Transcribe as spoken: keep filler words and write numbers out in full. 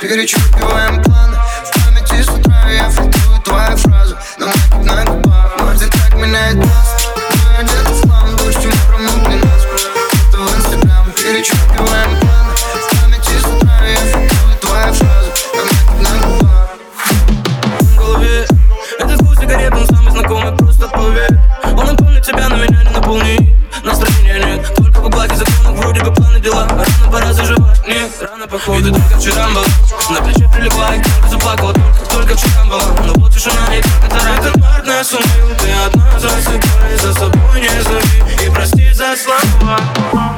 перечеркиваем планы. В памяти с утра я фильтрую твою фразу. Но мы на губах, мой так меняет нас. Мы одеты в хлам, дождь ему промокли насквозь. Это в инстаграм, перечеркиваем планы. В памяти с утра я фильтрую твою фразу. Но мы на губах. В голове этот вкус сигарет, он самый знакомый, просто поверь. Он напомнит тебя, но меня не наполнит. Настроения нет, только в углах и законах. Вроде бы планы дела, рано пора заживать. Нет, рано походу, и ты только вчера была. На плече прилегла и только заплакала. Только, только вчера была, но вот тишина и только тарак. Этот март нас умыл, ты одна засыпай. За собой не зови и прости за слова.